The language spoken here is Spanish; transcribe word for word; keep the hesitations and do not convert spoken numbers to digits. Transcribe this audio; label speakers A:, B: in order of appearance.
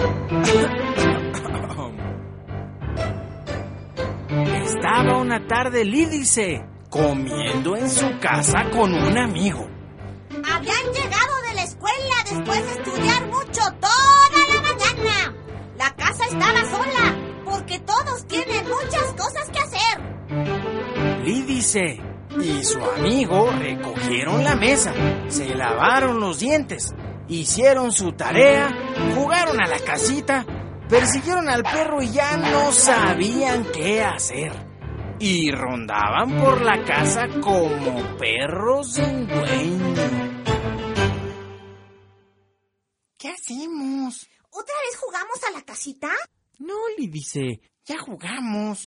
A: Estaba una tarde Lídice comiendo en su casa con un amigo.
B: Habían llegado de la escuela después de estudiar mucho toda la mañana. La casa estaba sola porque todos tienen muchas cosas que hacer.
A: Lídice y su amigo recogieron la mesa, se lavaron los dientes, hicieron su tarea, jugaron a la casita, persiguieron al perro y ya no sabían qué hacer. Y rondaban por la casa como perros sin dueño. ¿Qué hacemos?
B: ¿Otra vez jugamos a la casita?
A: No, Lídice, ya jugamos.